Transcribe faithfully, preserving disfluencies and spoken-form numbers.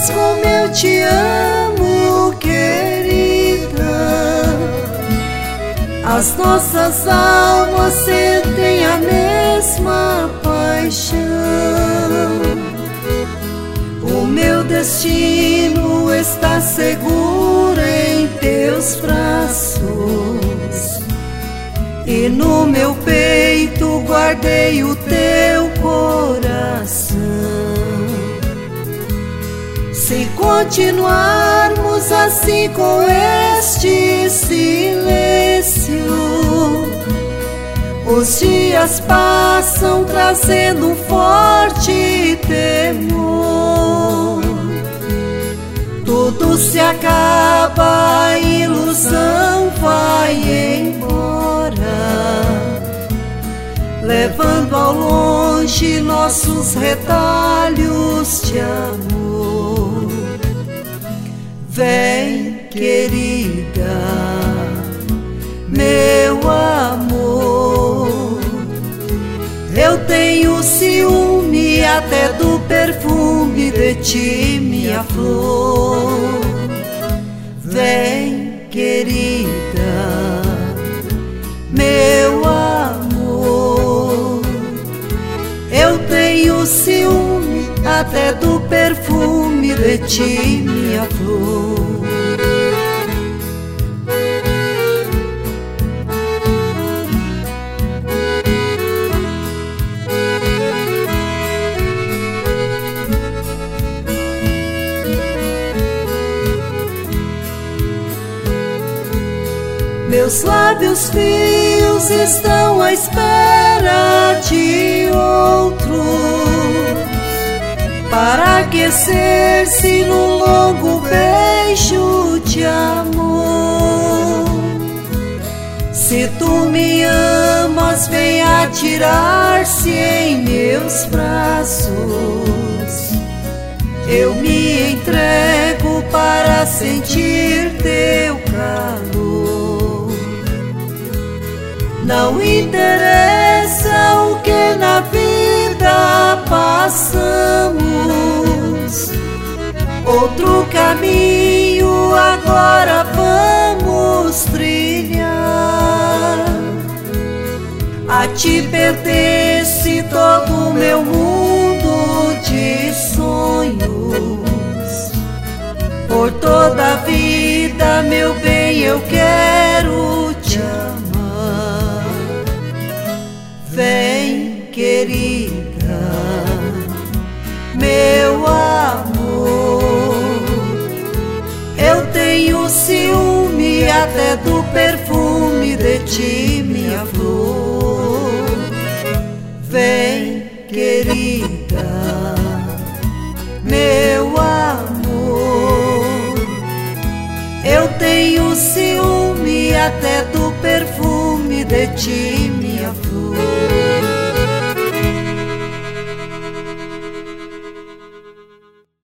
sabes como eu te amo, querida. As nossas almas sentem a mesma paixão. O meu destino está seguro em teus braços, e no meu peito guardei o teu coração. Se continuarmos assim com este silêncio, os dias passam trazendo um forte temor. Tudo se acaba, a ilusão vai embora, levando ao longe nossos retalhos de amor. Vem, querida, meu amor, eu tenho ciúme até do perfume de ti, minha flor. Vem, querida, meu amor, eu tenho ciúme até do perfume de ti, minha flor. Meus lábios frios estão à espera de outro, para aquecer-se num longo beijo de amor. Se tu me amas, vem atirar-se em meus braços. Eu me entrego para sentir teu calor. Não interessa o que na vida passamos, outro caminho agora vamos trilhar. A ti pertence todo o meu mundo de sonhos. Por toda a vida, meu bem, eu quero te amar. Vem, querida, meu amor, eu tenho ciúme até do perfume de ti, minha flor. Vem, querida, meu amor, eu tenho ciúme até do perfume de ti, minha flor.